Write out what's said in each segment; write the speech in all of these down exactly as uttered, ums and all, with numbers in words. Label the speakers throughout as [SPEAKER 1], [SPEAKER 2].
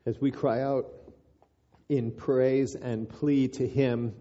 [SPEAKER 1] As we cry out in praise and plea to Him,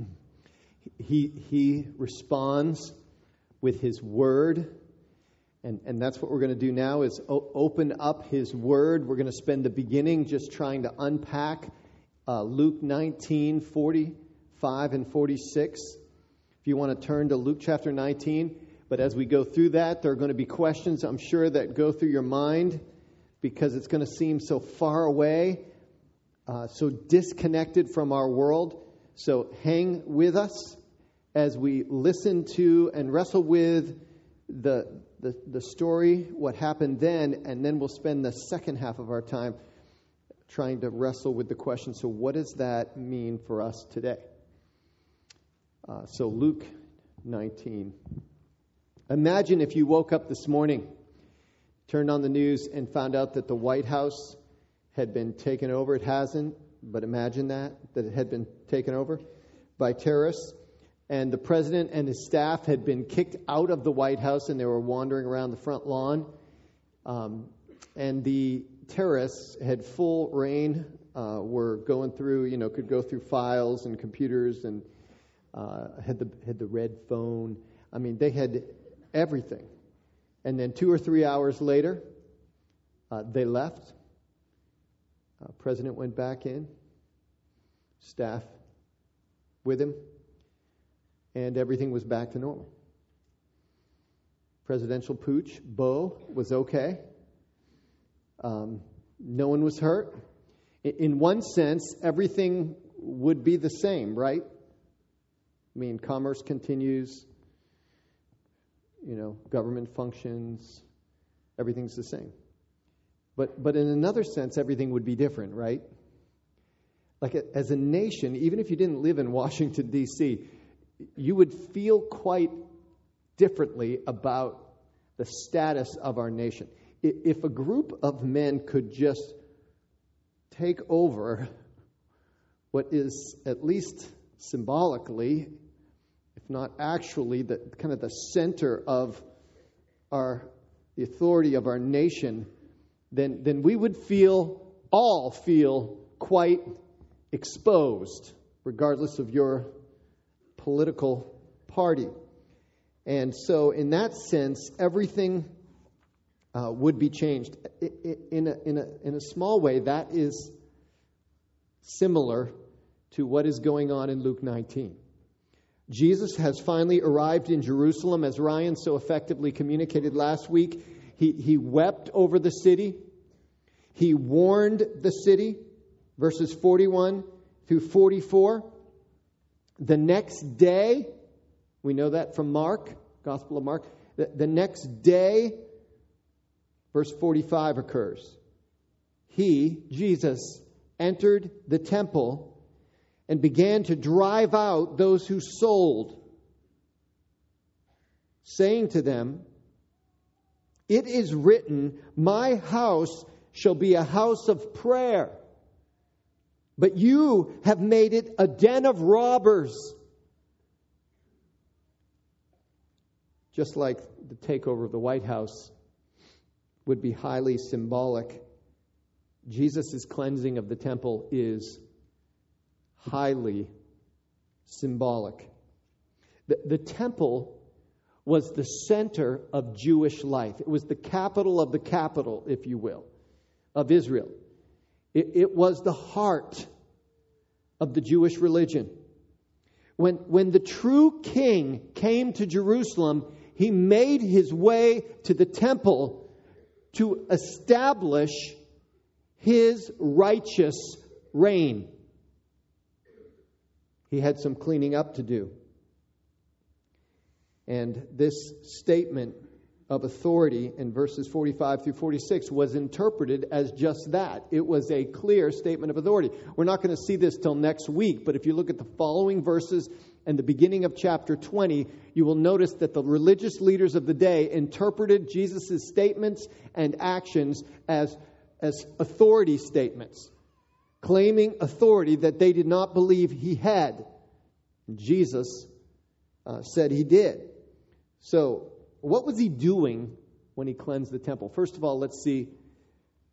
[SPEAKER 1] He He responds with His Word. And, and that's what we're going to do now is o- open up His Word. We're going to spend the beginning just trying to unpack uh, Luke nineteen, forty-five and forty-six. If you want to turn to Luke chapter nineteen. But as we go through that, there are going to be questions, I'm sure, that go through your mind because it's going to seem so far away, uh, so disconnected from our world. So hang with us as we listen to and wrestle with the, the, the story, what happened then, and then we'll spend the second half of our time trying to wrestle with the question, so what does that mean for us today? Uh, so Luke nineteen. Imagine if you woke up this morning, turned on the news, and found out that the White House had been taken over. It hasn't, but imagine that, that it had been taken over by terrorists. And the president and his staff had been kicked out of the White House, and they were wandering around the front lawn. Um, and the terrorists had full reign, uh, were going through, you know, could go through files and computers, and uh, had the had the red phone. I mean, they had everything. And then two or three hours later, uh, they left. Uh, President went back in, staff with him, and everything was back to normal. Presidential pooch, Beau, was okay. Um, no one was hurt. In, in one sense, everything would be the same, right? I mean, commerce continues. You know, government functions, everything's the same. But but in another sense, everything would be different, right? Like a, as a nation, even if you didn't live in Washington, D C, you would feel quite differently about the status of our nation. If a group of men could just take over what is, at least symbolically, if not actually, the kind of the center of our the authority of our nation, then then we would feel all feel quite exposed, regardless of your political party. And so, in that sense, everything uh, would be changed. In a in a in a small way, that is similar to what is going on in Luke nineteen. Jesus has finally arrived in Jerusalem, as Ryan so effectively communicated last week. He, he wept over the city. He warned the city, verses forty-one through forty-four. The next day, we know that from Mark, Gospel of Mark, the, the next day, verse forty-five occurs. He, Jesus, entered the temple and began to drive out those who sold, saying to them, "It is written, my house shall be a house of prayer, but you have made it a den of robbers." Just like the takeover of the White House would be highly symbolic, Jesus' cleansing of the temple is highly symbolic. The, the temple was the center of Jewish life. It was the capital of the capital, if you will, of Israel. It, it was the heart of the Jewish religion. When, when the true king came to Jerusalem, he made his way to the temple to establish his righteous reign. He had some cleaning up to do. And this statement of authority in verses forty-five through forty-six was interpreted as just that. It was a clear statement of authority. We're not going to see this till next week, but if you look at the following verses and the beginning of chapter twenty, you will notice that the religious leaders of the day interpreted Jesus' statements and actions as, as authority statements, claiming authority that they did not believe he had. Jesus uh, said he did. So, what was he doing when he cleansed the temple? First of all, let's see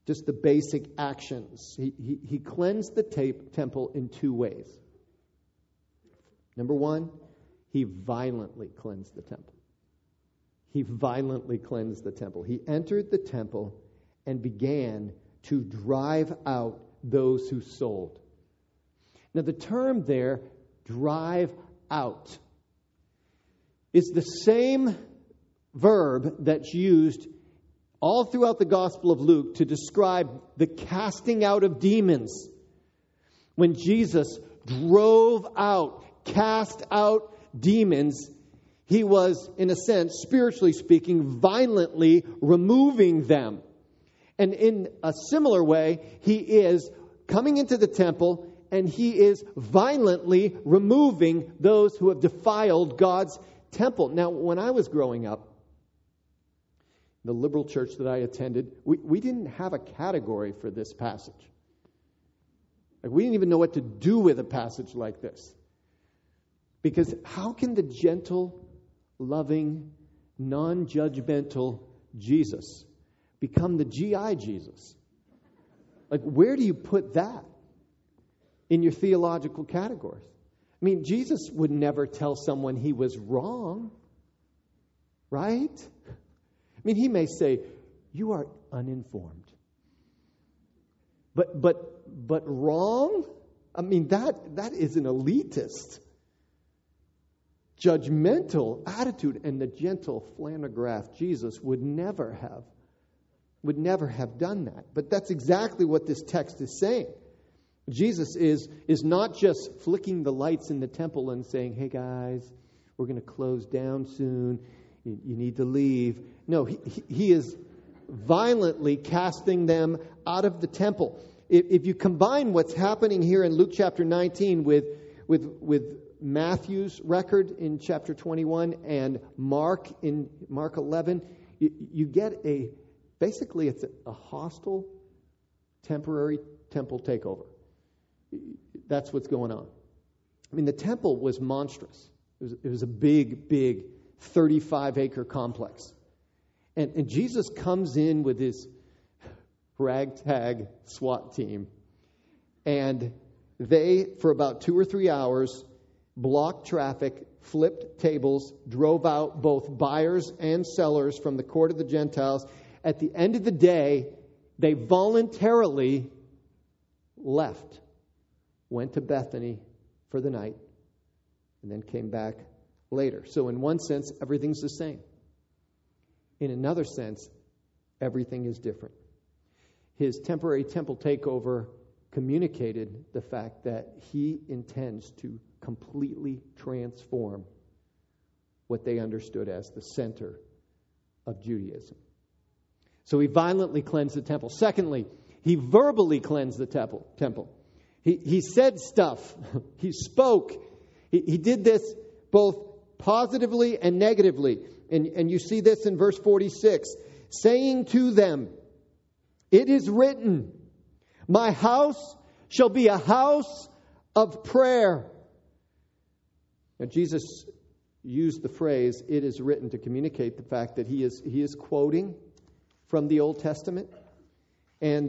[SPEAKER 1] just the basic actions. He, he, he cleansed the tape, temple in two ways. Number one, he violently cleansed the temple. He violently cleansed the temple. He entered the temple and began to drive out those who sold. Now, the term there, drive out, is the same verb that's used all throughout the Gospel of Luke to describe the casting out of demons. When Jesus drove out, cast out demons, he was, in a sense, spiritually speaking, violently removing them. And in a similar way, he is coming into the temple and he is violently removing those who have defiled God's temple. Now, when I was growing up, the liberal church that I attended, we, we didn't have a category for this passage. Like, we didn't even know what to do with a passage like this. Because how can the gentle, loving, non-judgmental Jesus become the G I Jesus? Like, where do you put that in your theological categories? I mean, Jesus would never tell someone he was wrong, right? I mean, he may say, you are uninformed. But but but wrong? I mean, that that is an elitist, judgmental attitude, and the gentle flannelgraph Jesus would never have would never have done that. But that's exactly what this text is saying. Jesus is is not just flicking the lights in the temple and saying, hey guys, we're going to close down soon. You, you need to leave. No, he, he is violently casting them out of the temple. If, if you combine what's happening here in Luke chapter nineteen with, with, with Matthew's record in chapter twenty-one and Mark in Mark eleven, you, you get a, basically it's a, a hostile, temporary temple takeover. That's what's going on. I mean, the temple was monstrous. It was, it was a big, big thirty-five acre complex. And, and Jesus comes in with his ragtag SWAT team. And they, for about two or three hours, blocked traffic, flipped tables, drove out both buyers and sellers from the court of the Gentiles. At the end of the day, they voluntarily left, went to Bethany for the night, and then came back later. So in one sense, everything's the same. In another sense, everything is different. His temporary temple takeover communicated the fact that he intends to completely transform what they understood as the center of Judaism. So he violently cleansed the temple. Secondly, he verbally cleansed the temple. temple. He, he said stuff. He spoke. He, he did this both positively and negatively. And, and you see this in verse forty-six. Saying to them, it is written, my house shall be a house of prayer. Now, Jesus used the phrase, it is written, to communicate the fact that he is, he is quoting from the Old Testament and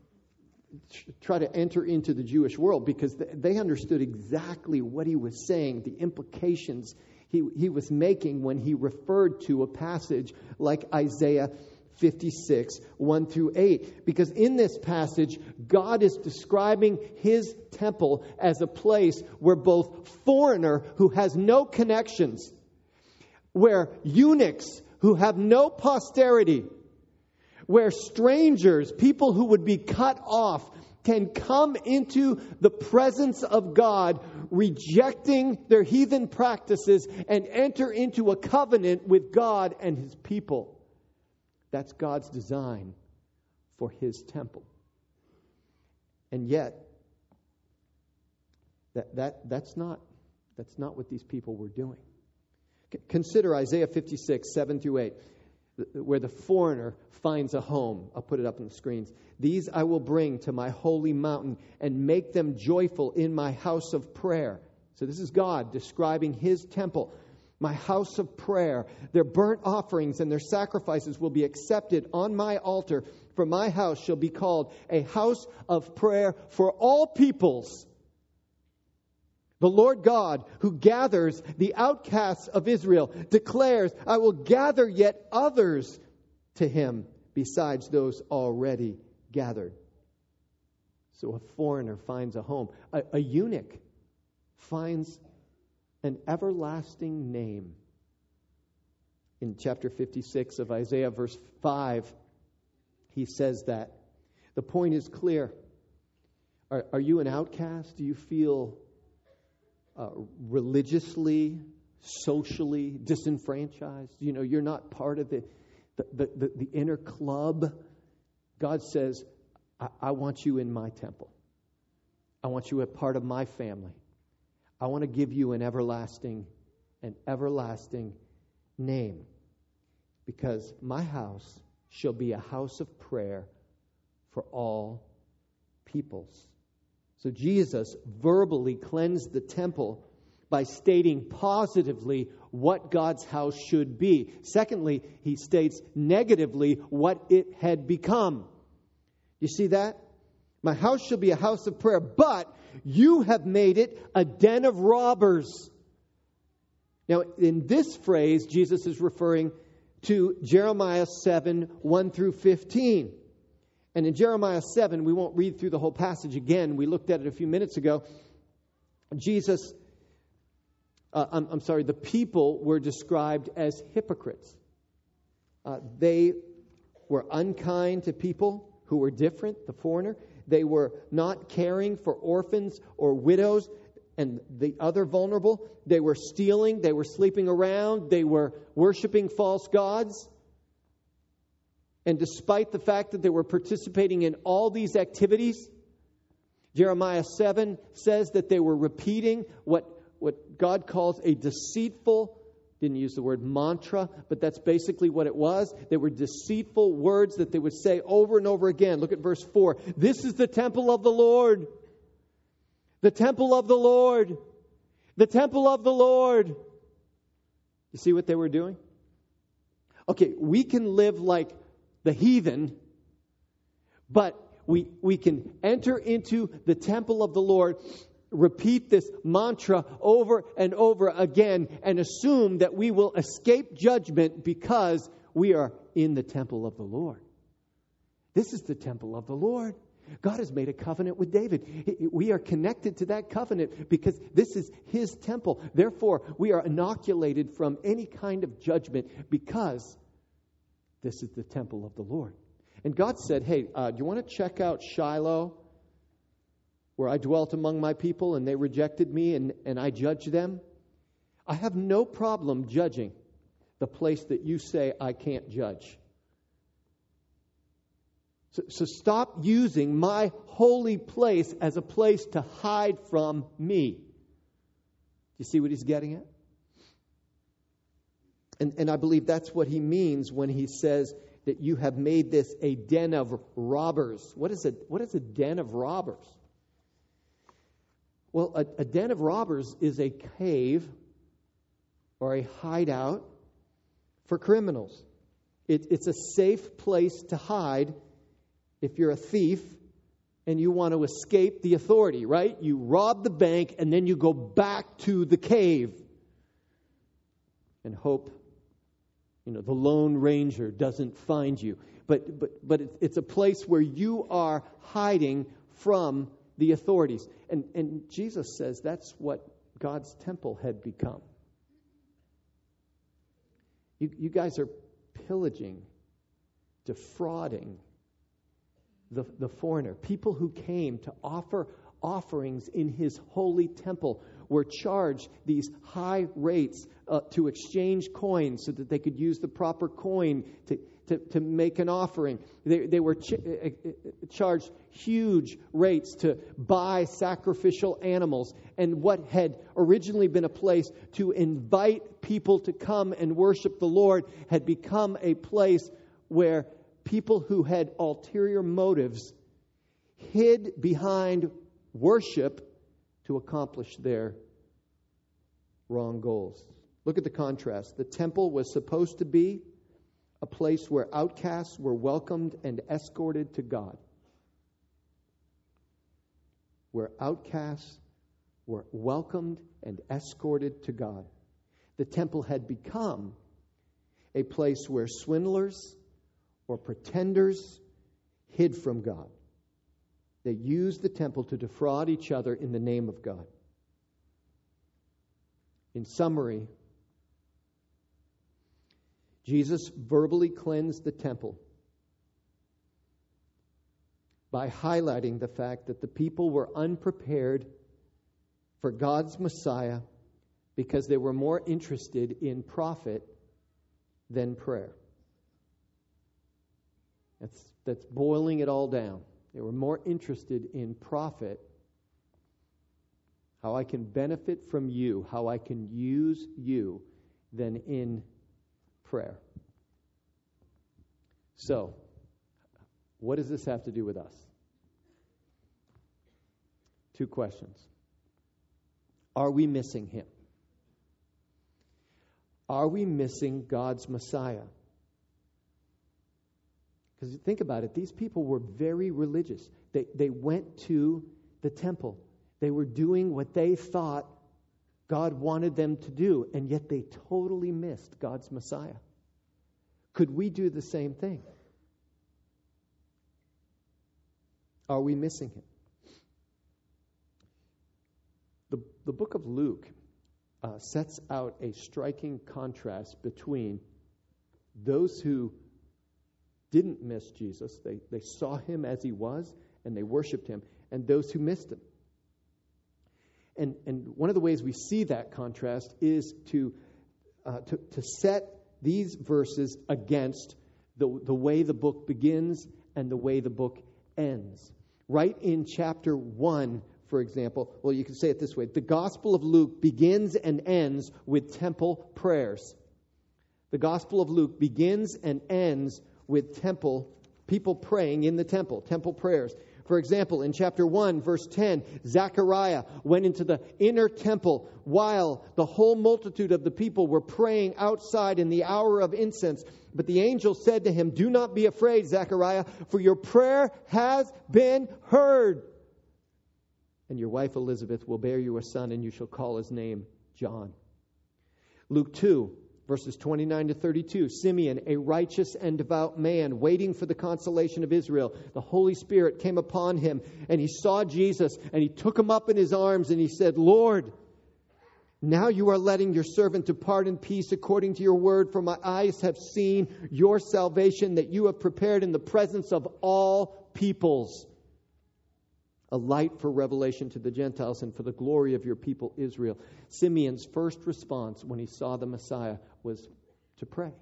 [SPEAKER 1] try to enter into the Jewish world, because they understood exactly what he was saying, the implications he, he was making when he referred to a passage like Isaiah fifty-six, one through eight. Because in this passage, God is describing his temple as a place where both foreigner who has no connections, where eunuchs who have no posterity, where strangers, people who would be cut off, can come into the presence of God, rejecting their heathen practices, and enter into a covenant with God and his people. That's God's design for his temple. And yet, that, that, that's not, that's not what these people were doing. C- consider Isaiah fifty-six, seven through eight. Where the foreigner finds a home. I'll put it up on the screens. These I will bring to my holy mountain and make them joyful in my house of prayer. So this is God describing his temple. My house of prayer. Their burnt offerings and their sacrifices will be accepted on my altar, For my house shall be called a house of prayer for all peoples. The Lord God, who gathers the outcasts of Israel, declares, I will gather yet others to him besides those already gathered. So a foreigner finds a home. A, a eunuch finds an everlasting name. In chapter fifty-six of Isaiah, verse five, he says that. The point is clear. Are, are you an outcast? Do you feel uh, religiously, socially disenfranchised? You know, you're not part of the, the, the, the, the inner club. God says, I, I want you in my temple. I want you a part of my family. I want to give you an everlasting, an everlasting name. Because my house shall be a house of prayer for all peoples. So Jesus verbally cleansed the temple by stating positively what God's house should be. Secondly, he states negatively what it had become. You see that? My house shall be a house of prayer, but you have made it a den of robbers. Now, in this phrase, Jesus is referring to Jeremiah seven, one through fifteen. And in Jeremiah seven, we won't read through the whole passage again. We looked at it a few minutes ago. Jesus, uh, I'm, I'm sorry, the people were described as hypocrites. Uh, they were unkind to people who were different, the foreigner. They were not caring for orphans or widows and the other vulnerable. They were stealing. They were sleeping around. They were worshiping false gods. And despite the fact that they were participating in all these activities, Jeremiah seven says that they were repeating what, what God calls a deceitful, didn't use the word mantra, but that's basically what it was. They were deceitful words that they would say over and over again. Look at verse four. This is the temple of the Lord. The temple of the Lord. The temple of the Lord. You see what they were doing? Okay, we can live like the heathen, but we, we can enter into the temple of the Lord, repeat this mantra over and over again, and assume that we will escape judgment because we are in the temple of the Lord. This is the temple of the Lord. God has made a covenant with David. We are connected to that covenant because this is his temple. Therefore, we are inoculated from any kind of judgment because this is the temple of the Lord. And God said, hey, uh, do you want to check out Shiloh, where I dwelt among my people and they rejected me and, and I judged them? I have no problem judging the place that you say I can't judge. So, so stop using my holy place as a place to hide from me. Do you see what he's getting at? And, and I believe that's what he means when he says that you have made this a den of robbers. What is a, what is a den of robbers? Well, a, a den of robbers is a cave or a hideout for criminals. It, it's a safe place to hide if you're a thief and you want to escape the authority, right? You rob the bank and then you go back to the cave and hope, you know, the Lone Ranger doesn't find you. But but but it's a place where you are hiding from the authorities. And and Jesus says that's what God's temple had become. You you guys are pillaging, defrauding the, the foreigner. People who came to offer offerings in his holy temple were charged these high rates uh, to exchange coins so that they could use the proper coin to, to, to make an offering. They, they were ch- charged huge rates to buy sacrificial animals. And what had originally been a place to invite people to come and worship the Lord had become a place where people who had ulterior motives hid behind worship to accomplish their wrong goals. Look at the contrast. The temple was supposed to be a place where outcasts were welcomed and escorted to God. Where outcasts were welcomed and escorted to God. The temple had become a place where swindlers or pretenders hid from God. They used the temple to defraud each other in the name of God. In summary, Jesus verbally cleansed the temple by highlighting the fact that the people were unprepared for God's Messiah because they were more interested in profit than prayer. That's, that's boiling it all down. They were more interested in profit, how I can benefit from you, how I can use you, than in prayer. So, what does this have to do with us? Two questions. Are we missing him? Are we missing God's Messiah? Because think about it, these people were very religious. They, they went to the temple. They were doing what they thought God wanted them to do, and yet they totally missed God's Messiah. Could we do the same thing? Are we missing him? The, the book of Luke uh, sets out a striking contrast between those who didn't miss Jesus, they, they saw him as he was, and they worshiped him, and those who missed him. And, and one of the ways we see that contrast is to, uh, to, to set these verses against the, the way the book begins and the way the book ends. Right in chapter one, for example, well, you can say it this way. The Gospel of Luke begins and ends with temple prayers. The Gospel of Luke begins and ends with temple, people praying in the temple, temple prayers. For example, in chapter one, verse ten, Zechariah went into the inner temple while the whole multitude of the people were praying outside in the hour of incense. But the angel said to him, "Do not be afraid, Zechariah, for your prayer has been heard. And your wife Elizabeth will bear you a son, and you shall call his name John." Luke two, verses twenty-nine to thirty-two, Simeon, a righteous and devout man, waiting for the consolation of Israel. The Holy Spirit came upon him, and he saw Jesus, and he took him up in his arms, and he said, "Lord, now you are letting your servant depart in peace according to your word, for my eyes have seen your salvation that you have prepared in the presence of all peoples, a light for revelation to the Gentiles and for the glory of your people Israel." Simeon's first response when he saw the Messiah was to pray.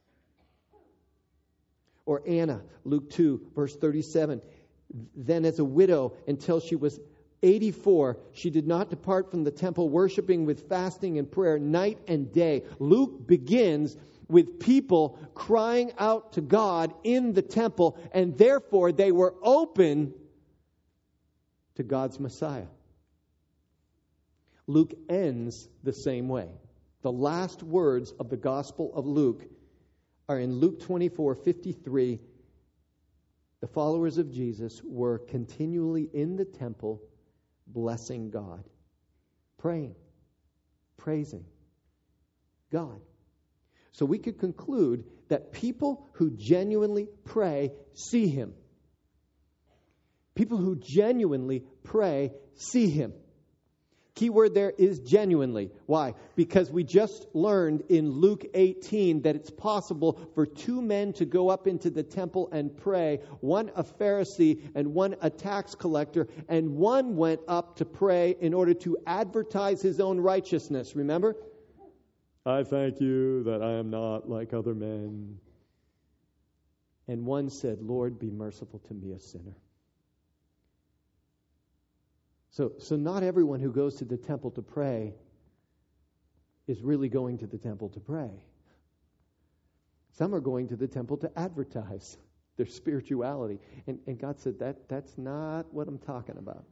[SPEAKER 1] Or Anna, Luke two, verse thirty-seven. Then as a widow until she was eighty-four, she did not depart from the temple, worshiping with fasting and prayer night and day. Luke begins with people crying out to God in the temple, and therefore they were open to God's Messiah. Luke ends the same way. The last words of the Gospel of Luke are in Luke twenty-four fifty-three. The followers of Jesus were continually in the temple blessing God, praying, praising God. So we could conclude that people who genuinely pray see him. People who genuinely pray see him. Key word there is genuinely. Why? Because we just learned in Luke eighteen that it's possible for two men to go up into the temple and pray, one a Pharisee and one a tax collector, and one went up to pray in order to advertise his own righteousness. Remember? "I thank you that I am not like other men." And one said, "Lord, be merciful to me, a sinner." So, so not everyone who goes to the temple to pray is really going to the temple to pray. Some are going to the temple to advertise their spirituality. And, and God said, that that's not what I'm talking about.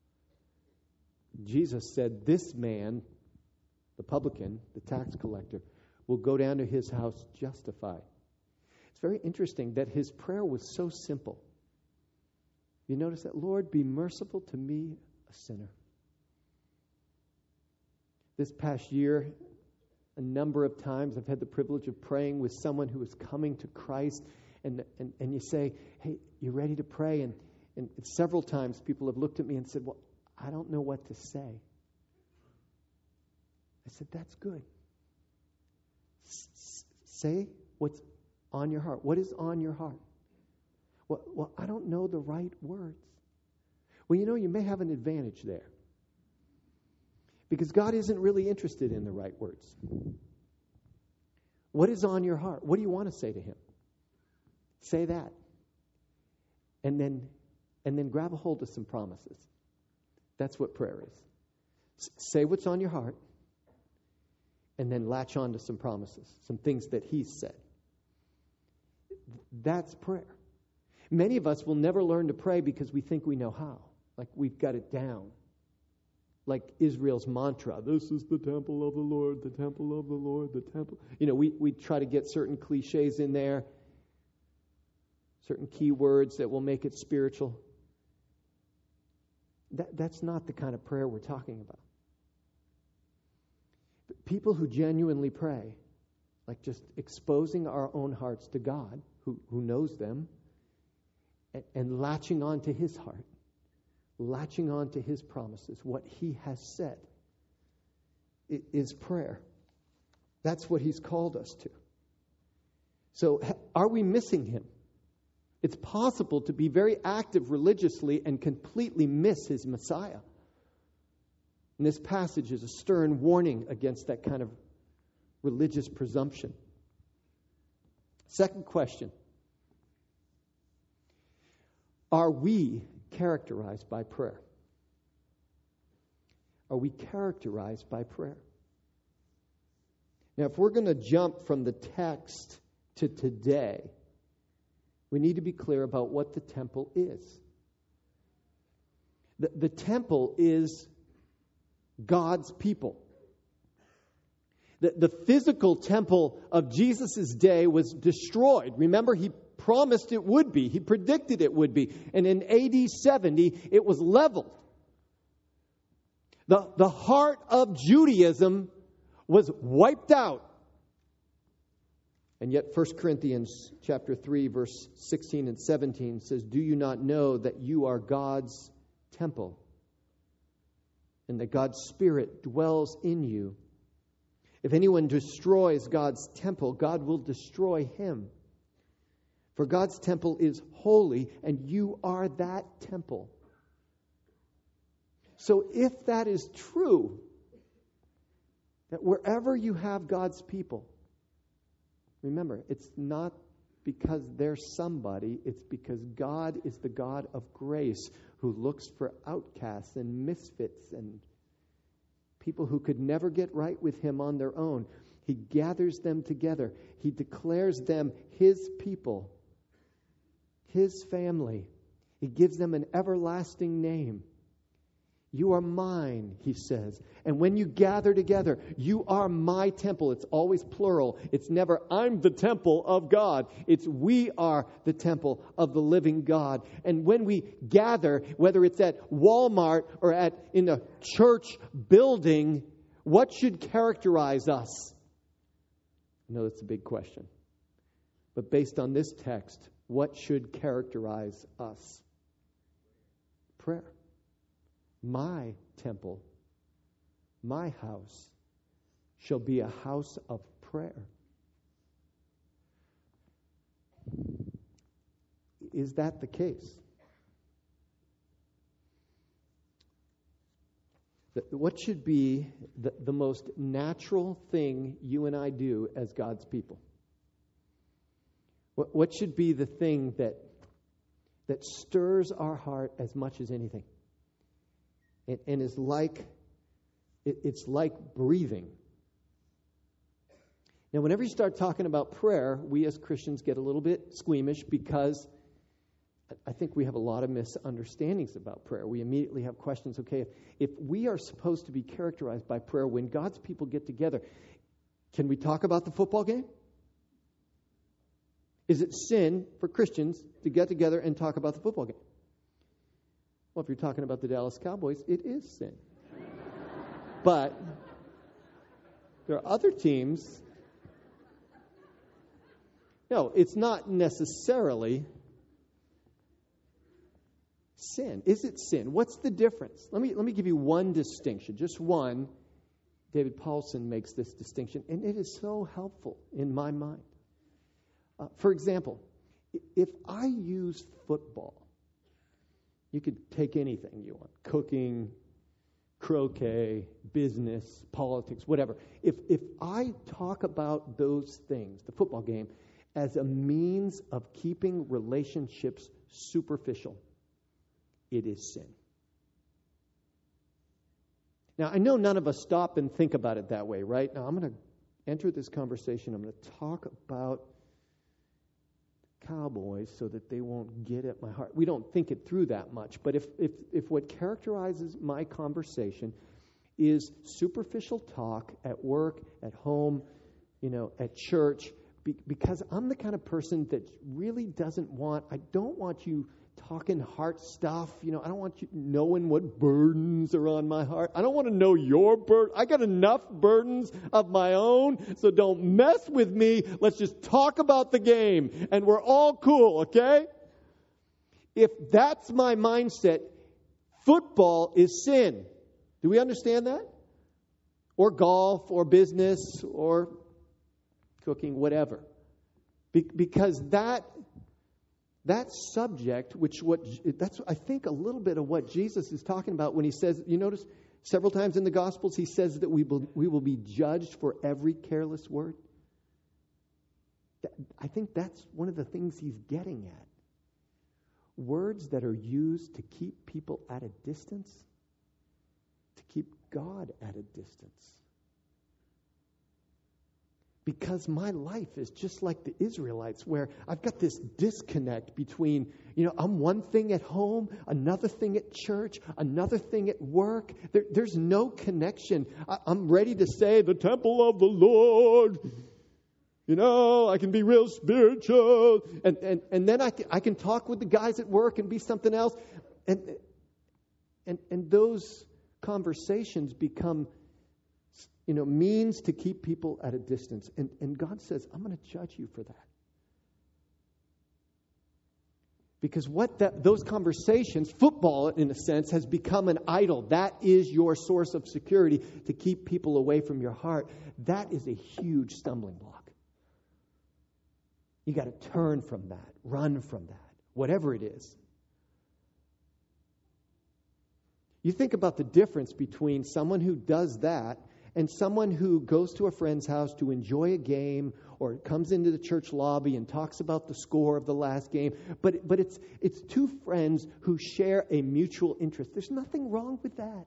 [SPEAKER 1] Jesus said, this man, the publican, the tax collector, will go down to his house justified. It's very interesting that his prayer was so simple. You notice that, Lord, be merciful to me, a sinner. This past year, a number of times I've had the privilege of praying with someone who is coming to Christ, and and, and you say, hey, you ready to pray? And, and several times people have looked at me and said, well, I don't know what to say. I said, that's good. S- say what's on your heart. What is on your heart? Well, well, I don't know the right words. Well, you know, you may have an advantage there. Because God isn't really interested in the right words. What is on your heart? What do you want to say to him? Say that. And then, and then grab a hold of some promises. That's what prayer is. S- say what's on your heart, and then latch on to some promises, some things that he's said. That's prayer. Many of us will never learn to pray because we think we know how. Like we've got it down. Like Israel's mantra, this is the temple of the Lord, the temple of the Lord, the temple. You know, we, we try to get certain cliches in there, certain key words that will make it spiritual. That, that's not the kind of prayer we're talking about. But people who genuinely pray, like just exposing our own hearts to God, who, who knows them, and, and latching on to his heart. Latching on to his promises, what he has said, is prayer. That's what he's called us to. So are we missing him? It's possible to be very active religiously and completely miss his Messiah. And this passage is a stern warning against that kind of religious presumption. Second question. Are we characterized by prayer? Are we characterized by prayer? Now, if we're going to jump from the text to today, we need to be clear about what the temple is. The, the temple is God's people. The, the physical temple of Jesus' day was destroyed. Remember, he promised it would be. He predicted it would be. And in A D seventy, it was leveled. The, the heart of Judaism was wiped out. And yet First Corinthians chapter three, verse sixteen and seventeen says, do you not know that you are God's temple, and that God's Spirit dwells in you? If anyone destroys God's temple, God will destroy him. For God's temple is holy, and you are that temple. So if that is true, that wherever you have God's people, remember, it's not because they're somebody, it's because God is the God of grace who looks for outcasts and misfits and people who could never get right with him on their own. He gathers them together. He declares them his people, his family. He gives them an everlasting name. You are mine, he says. And when you gather together, you are my temple. It's always plural. It's never, I'm the temple of God. It's we are the temple of the living God. And when we gather, whether it's at Walmart or at in a church building, what should characterize us? I know that's a big question. But based on this text, what should characterize us? Prayer. My temple, my house, shall be a house of prayer. Is that the case? What should be the, the most natural thing you and I do as God's people? What, what should be the thing that, that stirs our heart as much as anything? And, and is like, it, it's like breathing. Now, whenever you start talking about prayer, we as Christians get a little bit squeamish because I think we have a lot of misunderstandings about prayer. We immediately have questions. Okay, if, if we are supposed to be characterized by prayer when God's people get together, can we talk about the football game? Is it sin for Christians to get together and talk about the football game? Well, if you're talking about the Dallas Cowboys, it is sin. But there are other teams. No, it's not necessarily sin. Is it sin? What's the difference? Let me let me give you one distinction, just one. David Paulson makes this distinction, and it is so helpful in my mind. Uh, for example, if I use football, you could take anything you want, cooking, croquet, business, politics, whatever. If if I talk about those things, the football game, as a means of keeping relationships superficial, it is sin. Now, I know none of us stop and think about it that way, right? Now, I'm going to enter this conversation. I'm going to talk about Cowboys so that they won't get at my heart. We don't think it through that much. But if if if what characterizes my conversation is superficial talk at work, at home, you know, at church, be, because I'm the kind of person that really doesn't want, I don't want you talking heart stuff. You know, I don't want you knowing what burdens are on my heart. I don't want to know your burden. I got enough burdens of my own, so don't mess with me. Let's just talk about the game, and we're all cool, okay? If that's my mindset, football is sin. Do we understand that? Or golf, or business, or cooking, whatever. Be- because that That subject, which what that's I think a little bit of what Jesus is talking about when he says, you notice several times in the Gospels he says that we will, we will be judged for every careless word. I think that's one of the things he's getting at. Words that are used to keep people at a distance, to keep God at a distance. Because my life is just like the Israelites, where I've got this disconnect between, you know, I'm one thing at home, another thing at church, another thing at work. There, there's no connection. I, I'm ready to say the temple of the Lord. You know, I can be real spiritual. And and, and then I can, I can talk with the guys at work and be something else. And, and, and those conversations become, you know, means to keep people at a distance. And, and God says, I'm going to judge you for that. Because what that, those conversations, football in a sense, has become an idol. That is your source of security to keep people away from your heart. That is a huge stumbling block. You got to turn from that, run from that, whatever it is. You think about the difference between someone who does that and someone who goes to a friend's house to enjoy a game or comes into the church lobby and talks about the score of the last game. But but it's it's two friends who share a mutual interest. There's nothing wrong with that.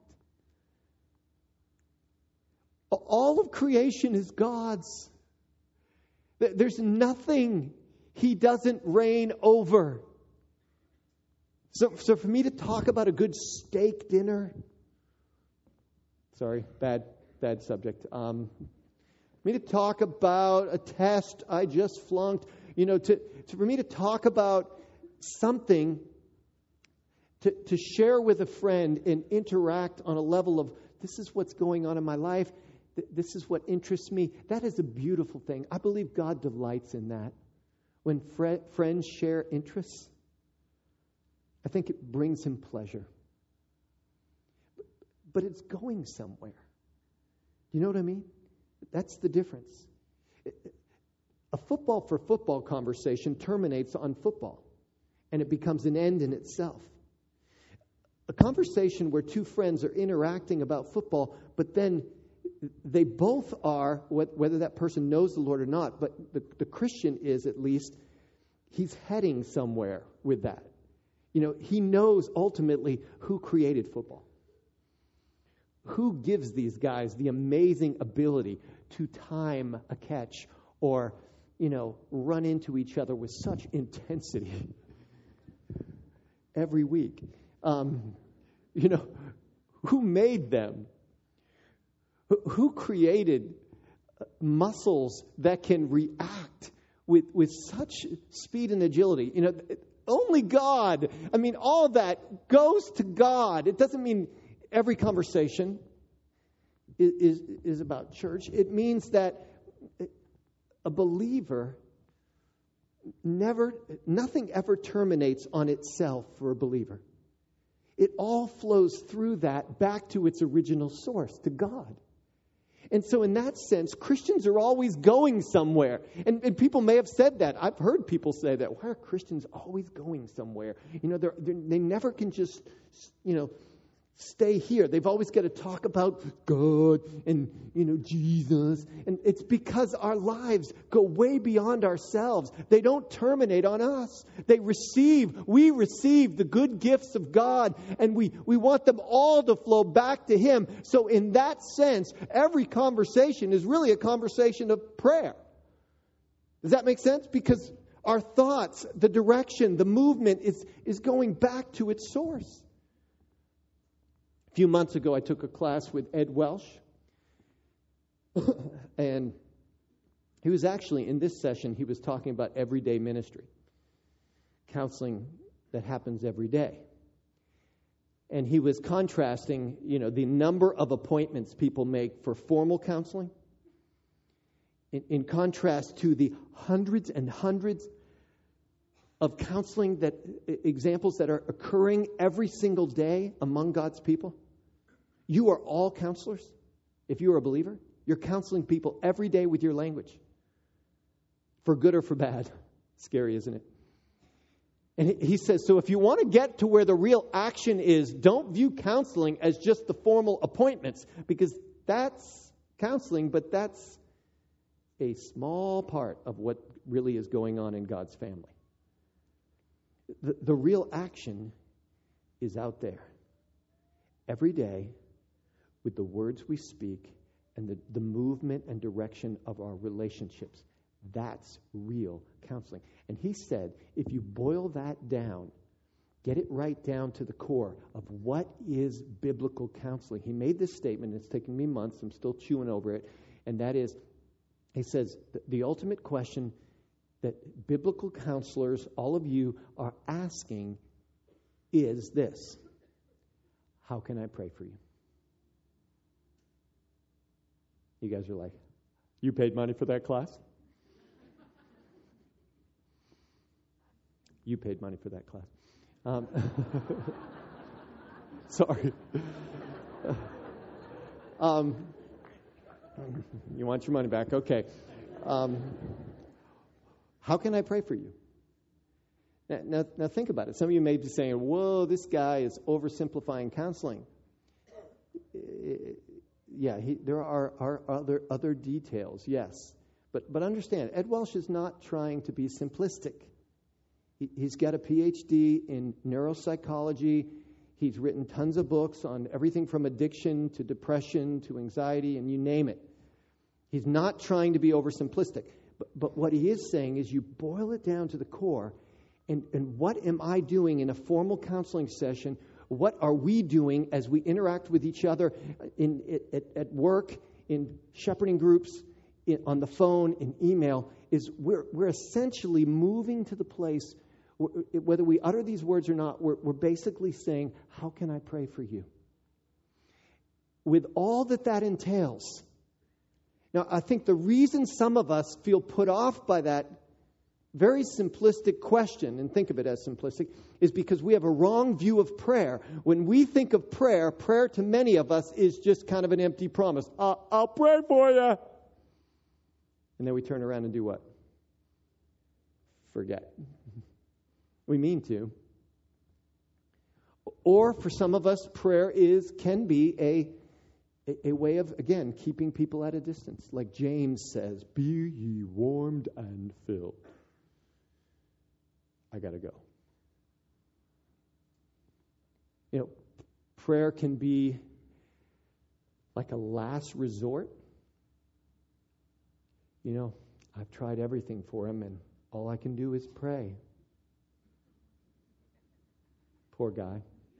[SPEAKER 1] All of creation is God's. There's nothing He doesn't reign over. So, so for me to talk about a good steak dinner, sorry, bad Bad subject. Um, for me to talk about a test I just flunked, you know, to, to for me to talk about something, to, to share with a friend and interact on a level of, this is what's going on in my life, th- this is what interests me, that is a beautiful thing. I believe God delights in that. When fre- friends share interests, I think it brings Him pleasure. But, but it's going somewhere. You know what I mean? That's the difference. A football for football conversation terminates on football, and it becomes an end in itself. A conversation where two friends are interacting about football, but then they both are, whether that person knows the Lord or not, but the, the Christian is at least, he's heading somewhere with that. You know, he knows ultimately who created football. Who gives these guys the amazing ability to time a catch or, you know, run into each other with such intensity every week? Um, you know, who made them? Who, who created muscles that can react with, with such speed and agility. You know, only God, I mean, all that goes to God. It doesn't mean every conversation is, is, is about church. It means that a believer never, nothing ever terminates on itself for a believer. It all flows through that back to its original source, to God. And so in that sense, Christians are always going somewhere. And, and people may have said that. I've heard people say that. Why are Christians always going somewhere? You know, they're, they're, they never can just, you know, stay here. They've always got to talk about God and, you know, Jesus. And it's because our lives go way beyond ourselves. They don't terminate on us. They receive, we receive the good gifts of God, and we, we want them all to flow back to Him. So in that sense, every conversation is really a conversation of prayer. Does that make sense? Because our thoughts, the direction, the movement is, is going back to its source. A few months ago, I took a class with Ed Welsh, and he was actually, in this session, he was talking about everyday ministry, counseling that happens every day. And he was contrasting, you know, the number of appointments people make for formal counseling in, in contrast to the hundreds and hundreds of counseling that examples that are occurring every single day among God's people. You are all counselors. If you are a believer, you're counseling people every day with your language, for good or for bad. Scary, isn't it? And he says, so if you want to get to where the real action is, don't view counseling as just the formal appointments, because that's counseling, but that's a small part of what really is going on in God's family. The, the real action is out there every day with the words we speak and the, the movement and direction of our relationships. That's real counseling. And he said, if you boil that down, get it right down to the core of what is biblical counseling. He made this statement, it's taken me months, I'm still chewing over it, and that is, he says, the, the ultimate question that biblical counselors, all of you, are asking is this: how can I pray for you? You guys are like, you paid money for that class? You paid money for that class. Um, sorry. um, you want your money back? Okay. Um, how can I pray for you? Now, now, now think about it. Some of you may be saying, whoa, this guy is oversimplifying counseling. Yeah, he, there are, are other other details, yes. But but understand, Ed Welsh is not trying to be simplistic. He, he's got a P H D in neuropsychology. He's written tons of books on everything from addiction to depression to anxiety, and you name it. He's not trying to be oversimplistic. But, but what he is saying is you boil it down to the core, and, and what am I doing in a formal counseling session? What are we doing as we interact with each other in, at, at work, in shepherding groups, in, on the phone, in email, is we're, we're essentially moving to the place, whether we utter these words or not, we're, we're basically saying, how can I pray for you? With all that that entails. Now, I think the reason some of us feel put off by that very simplistic question, and think of it as simplistic, is because we have a wrong view of prayer. When we think of prayer, prayer to many of us is just kind of an empty promise. I'll, I'll pray for you. And then we turn around and do what? Forget. We mean to. Or for some of us, prayer is can be a, a, a way of, again, keeping people at a distance. Like James says, be ye warmed and filled. I got to go. You know, prayer can be like a last resort. You know, I've tried everything for him, and all I can do is pray. Poor guy.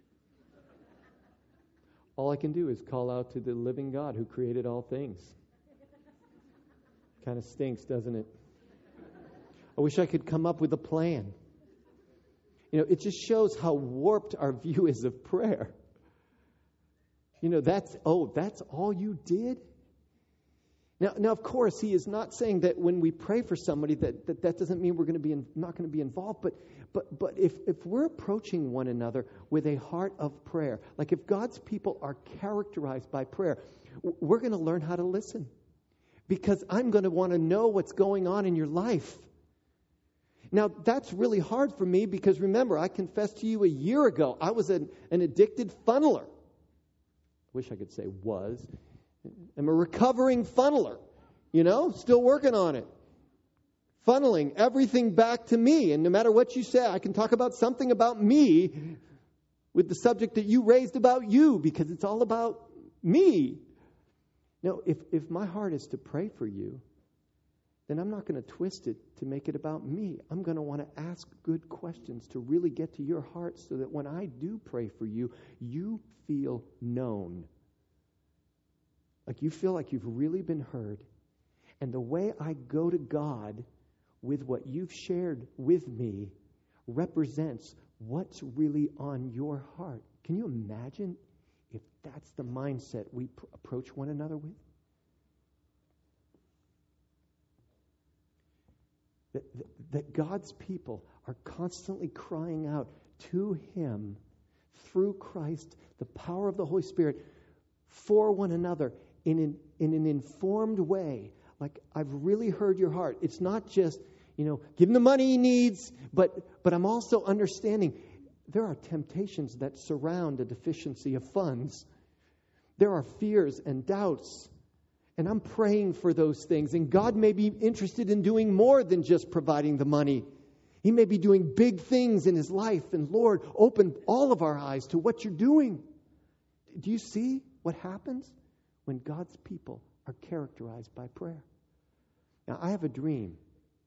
[SPEAKER 1] All I can do is call out to the living God who created all things. Kind of stinks, doesn't it? I wish I could come up with a plan. You know, it just shows how warped our view is of prayer. You know, that's, oh, that's all you did? Now, now, of course, he is not saying that when we pray for somebody that that, that doesn't mean we're going to be in, not going to be involved. But but but if, if we're approaching one another with a heart of prayer, like if God's people are characterized by prayer, we're going to learn how to listen. Because I'm going to want to know what's going on in your life. Now, that's really hard for me because, remember, I confessed to you a year ago, I was an, an addicted funneler. I wish I could say was. I'm a recovering funneler, you know, still working on it. Funneling everything back to me. And no matter what you say, I can talk about something about me with the subject that you raised about you because it's all about me. No, if, if my heart is to pray for you, then I'm not going to twist it to make it about me. I'm going to want to ask good questions to really get to your heart so that when I do pray for you, you feel known. Like you feel like you've really been heard. And the way I go to God with what you've shared with me represents what's really on your heart. Can you imagine if that's the mindset we pr- approach one another with? That, that, that God's people are constantly crying out to Him through Christ, the power of the Holy Spirit, for one another in an, in an informed way. Like, I've really heard your heart. It's not just, you know, give him the money he needs, but but I'm also understanding there are temptations that surround a deficiency of funds. There are fears and doubts. And I'm praying for those things. And God may be interested in doing more than just providing the money. He may be doing big things in his life. And Lord, open all of our eyes to what you're doing. Do you see what happens when God's people are characterized by prayer? Now, I have a dream.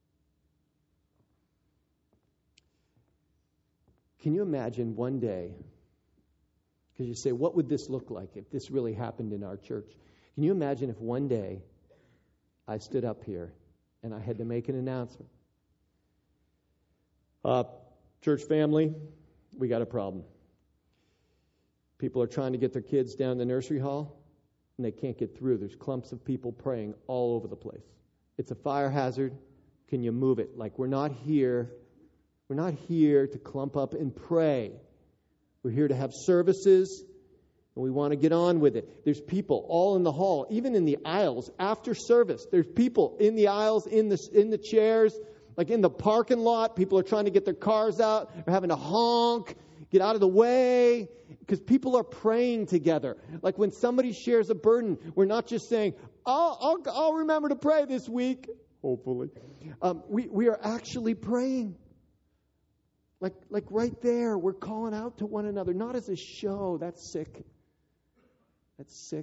[SPEAKER 1] Can you imagine one day, because you say, what would this look like if this really happened in our church? Can you imagine if one day I stood up here and I had to make an announcement? Uh, church family, we got a problem. People are trying to get their kids down the nursery hall, and they can't get through. There's clumps of people praying all over the place. It's a fire hazard. Can you move it? Like, we're not here. We're not here to clump up and pray. We're here to have services, and we want to get on with it. There's people all in the hall, even in the aisles after service. There's people in the aisles, in the in the chairs, like in the parking lot. People are trying to get their cars out. They're having to honk, get out of the way, because people are praying together. Like when somebody shares a burden, we're not just saying, I'll, I'll, I'll remember to pray this week, hopefully. Um, we, we are actually praying. Like, like right there, we're calling out to one another, not as a show. That's sick. That's sick.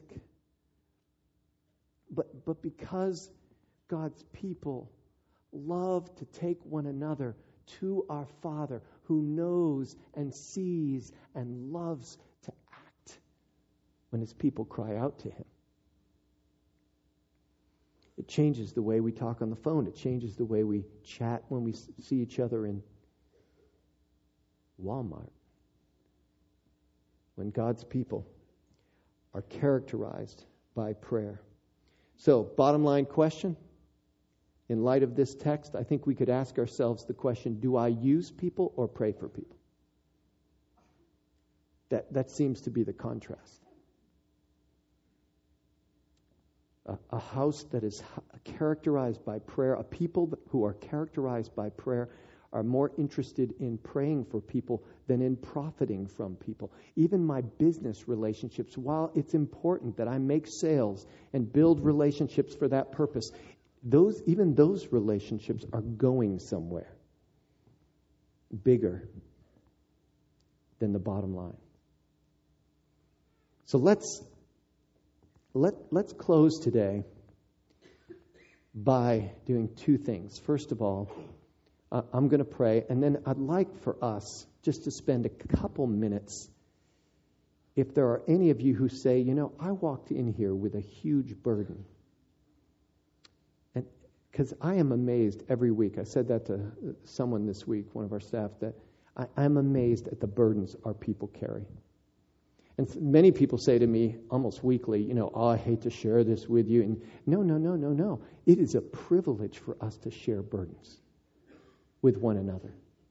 [SPEAKER 1] But, but because God's people love to take one another to our Father who knows and sees and loves to act when his people cry out to him. It changes the way we talk on the phone. It changes the way we chat when we see each other in Walmart. When God's people are characterized by prayer. So, bottom line question. In light of this text, I think we could ask ourselves the question, do I use people or pray for people? That, that seems to be the contrast. A, a house that is characterized by prayer, a people who are characterized by prayer are more interested in praying for people than in profiting from people. Even my business relationships, while it's important that I make sales and build relationships for that purpose, those even those relationships are going somewhere bigger than the bottom line. So let's let let's close today by doing two things. First of all, uh, I'm going to pray, and then I'd like for us just to spend a couple minutes. If there are any of you who say, you know, I walked in here with a huge burden. Because I am amazed every week. I said that to someone this week, one of our staff, that I, I'm amazed at the burdens our people carry. And many people say to me almost weekly, you know, oh, I hate to share this with you. And no, no, no, no, no. It is a privilege for us to share burdens with one another.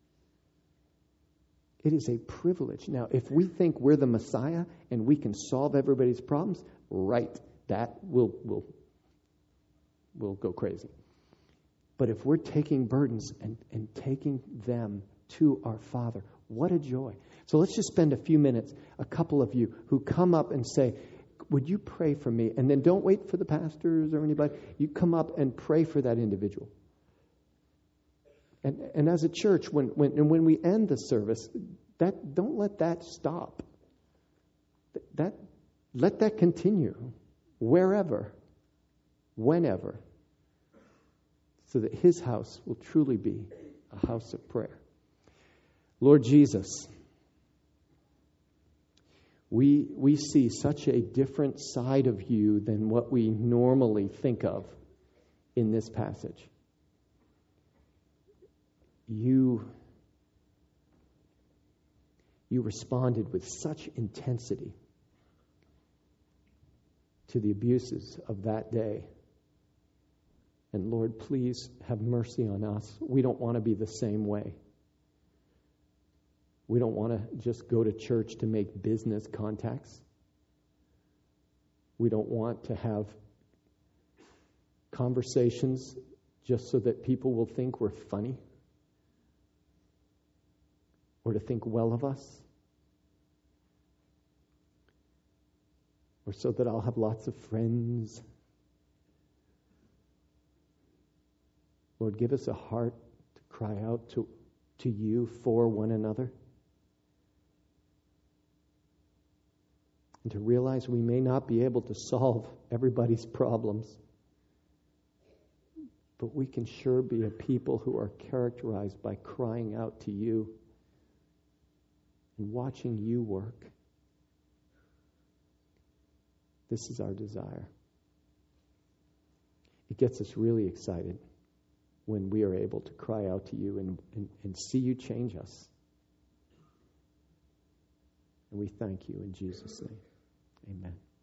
[SPEAKER 1] It is a privilege. Now, if we think we're the Messiah and we can solve everybody's problems, right, that will will will go crazy. But if we're taking burdens and, and taking them to our Father, what a joy. So let's just spend a few minutes, a couple of you who come up and say, would you pray for me? And then don't wait for the pastors or anybody. You come up and pray for that individual. And and as a church, when when and when we end the service, that don't let that stop. That let that continue wherever, whenever, so that His house will truly be a house of prayer. Lord Jesus, we we see such a different side of you than what we normally think of in this passage. You, you responded with such intensity to the abuses of that day. And Lord, please have mercy on us. We don't want to be the same way. We don't want to just go to church to make business contacts. We don't want to have conversations just so that people will think we're funny or to think well of us, or so that I'll have lots of friends. Lord, give us a heart to cry out to, to you for one another, and to realize we may not be able to solve everybody's problems, but we can sure be a people who are characterized by crying out to you and watching you work. This is our desire. It gets us really excited when we are able to cry out to you and, and, and see you change us. And we thank you in Jesus' name. Amen.